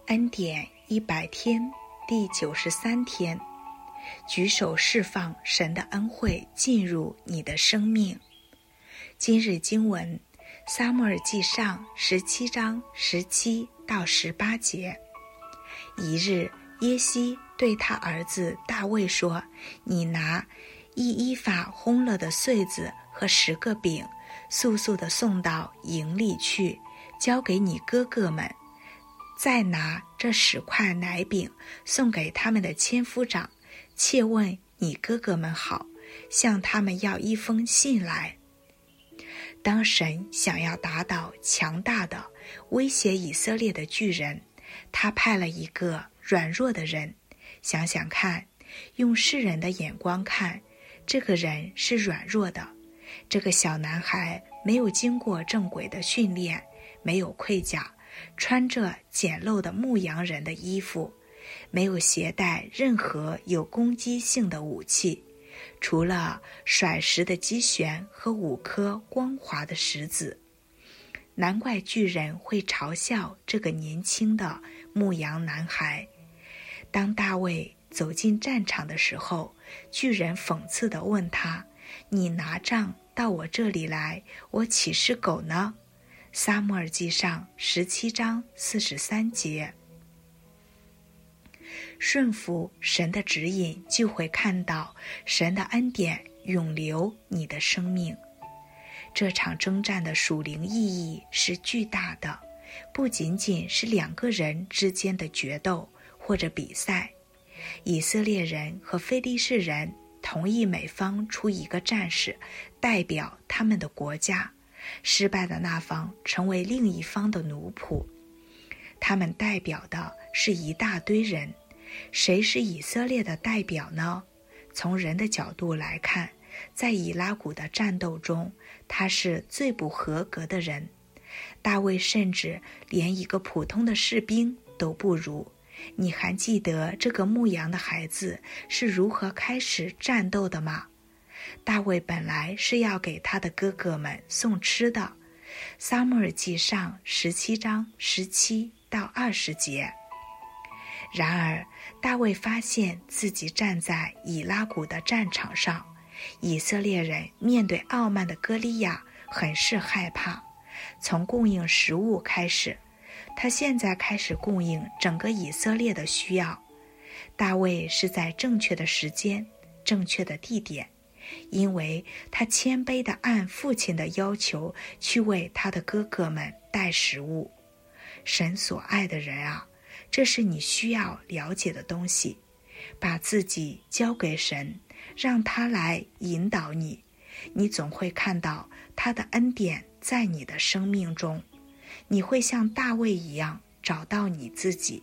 恩典100天第93天，举手释放神的恩惠进入你的生命。今日经文，撒母耳记上17章17到18节。一日，耶西对他儿子大卫说：你拿1伊法烘了的穗子和10个饼，速速地送到营里去，交给你哥哥们。再拿这10块奶饼送给他们的千夫长，切问你哥哥们好，向他们要一封信来。当神想要打倒强大的威胁以色列的巨人，他派了一个软弱的人。想想看，用世人的眼光看，这个人是软弱的。这个小男孩没有经过正规的训练，没有盔甲，穿着简陋的牧羊人的衣服，没有携带任何有攻击性的武器，除了甩石的机旋和5颗光滑的石子。难怪巨人会嘲笑这个年轻的牧羊男孩。当大卫走进战场的时候，巨人讽刺地问他：你拿杖到我这里来，我岂是狗呢？撒母耳记上17章43节。顺服神的指引，就会看到神的恩典永留你的生命。这场征战的属灵意义是巨大的，不仅仅是2个人之间的决斗或者比赛。以色列人和非利士人同意每方出一个战士，代表他们的国家，失败的那方成为另一方的奴仆。他们代表的是一大堆人。谁是以色列的代表呢？从人的角度来看，在以拉谷的战斗中，他是最不合格的人。大卫甚至连一个普通的士兵都不如。你还记得这个牧羊的孩子是如何开始战斗的吗？大卫本来是要给他的哥哥们送吃的。撒母耳记上17章17到20节。然而大卫发现自己站在以拉谷的战场上，以色列人面对傲慢的歌利亚很是害怕。从供应食物开始，他现在开始供应整个以色列的需要。大卫是在正确的时间、正确的地点，因为他谦卑地按父亲的要求去为他的哥哥们带食物。神所爱的人啊，这是你需要了解的东西。把自己交给神，让他来引导你，你总会看到他的恩典在你的生命中。你会像大卫一样找到你自己。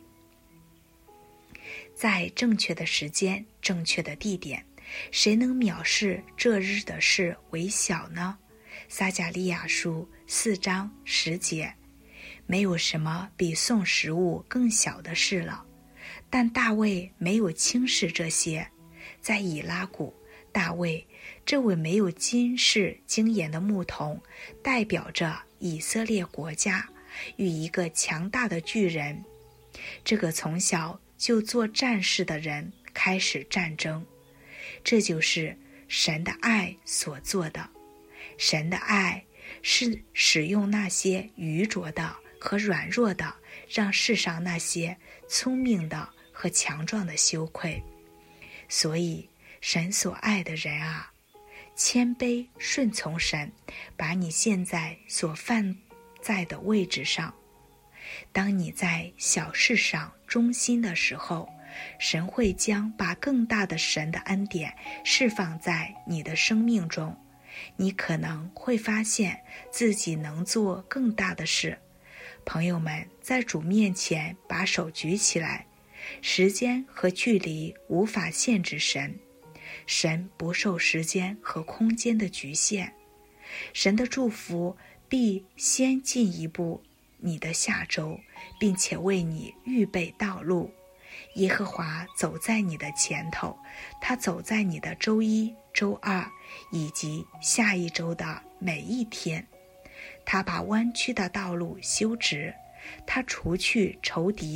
在正确的时间、正确的地点，谁能藐视这日的事为小呢？撒迦利亚书4章10节。没有什么比送食物更小的事了。但大卫没有轻视这些。在以拉谷，大卫这位没有军事经验的牧童，代表着以色列国家与一个强大的巨人，这个从小就做战士的人开始战争。这就是神的爱所做的。神的爱是使用那些愚拙的和软弱的，让世上那些聪明的和强壮的羞愧。所以神所爱的人啊，谦卑顺从神，把你现在所放在的位置上。当你在小事上忠心的时候，神会将把更大的神的恩典释放在你的生命中。你可能会发现自己能做更大的事。朋友们，在主面前把手举起来。时间和距离无法限制神，神不受时间和空间的局限。神的祝福必先进一步你的下周，并且为你预备道路。耶和华走在你的前头，他走在你的周一、周二以及下一周的每一天。他把弯曲的道路修直，他除去仇敌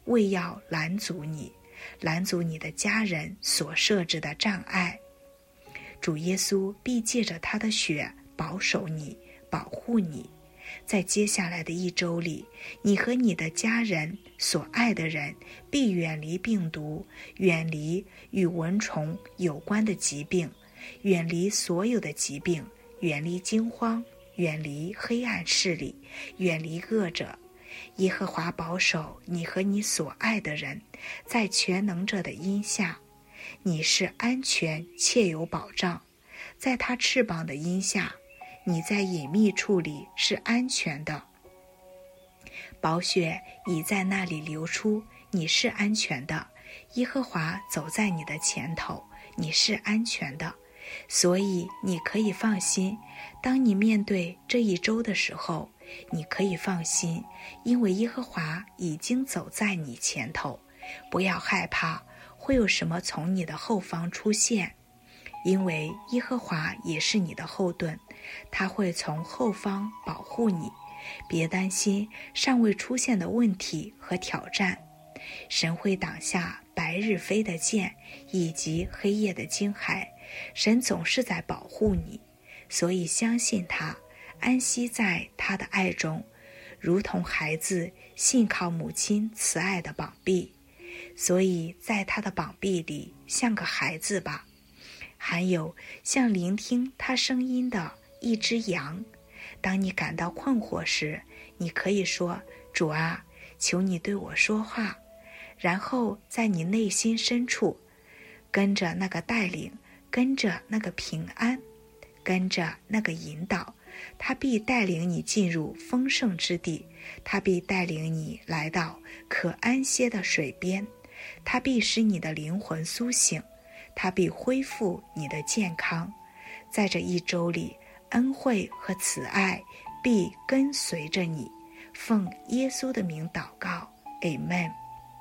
为要拦阻你的家人所设置的障碍。主耶稣必借着他的血保守你，保护你。在接下来的1周里，你和你的家人所爱的人必远离病毒，远离与蚊虫有关的疾病，远离所有的疾病，远离惊慌，远离黑暗势力，远离恶者。耶和华保守你和你所爱的人，在全能者的荫下，你是安全且有保障。在他翅膀的荫下，你在隐秘处里是安全的。宝血已在那里流出，你是安全的。耶和华走在你的前头，你是安全的。所以你可以放心，当你面对这1周的时候，你可以放心，因为耶和华已经走在你前头。不要害怕会有什么从你的后方出现，因为耶和华也是你的后盾，他会从后方保护你。别担心尚未出现的问题和挑战，神会挡下白日飞的箭以及黑夜的惊骇。神总是在保护你，所以相信他，安息在他的爱中，如同孩子信靠母亲慈爱的膀臂。所以在他的膀臂里像个孩子吧，还有像聆听他声音的一只羊。当你感到困惑时，你可以说，主啊，求你对我说话。然后在你内心深处，跟着那个带领，跟着那个平安，跟着那个引导，他必带领你进入丰盛之地，他必带领你来到可安歇的水边，他必使你的灵魂苏醒，他必恢复你的健康。在这1周里，恩惠和慈爱必跟随着你。奉耶稣的名祷告 Amen。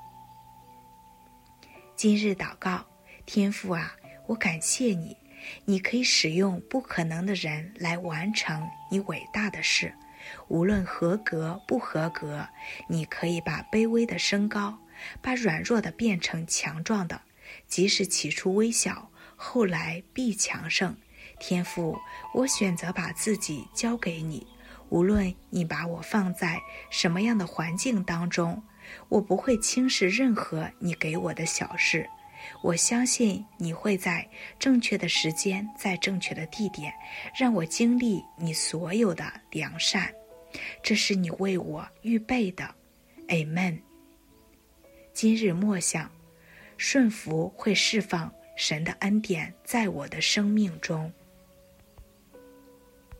今日祷告，天父啊，我感谢你，你可以使用不可能的人来完成你伟大的事。无论合格不合格，你可以把卑微的升高，把软弱的变成强壮的，即使起初微小，后来必强盛。天父，我选择把自己交给你，无论你把我放在什么样的环境当中，我不会轻视任何你给我的小事。我相信你会在正确的时间，在正确的地点，让我经历你所有的良善，这是你为我预备的。 Amen。 今日默想，顺服会释放神的恩典在我的生命中。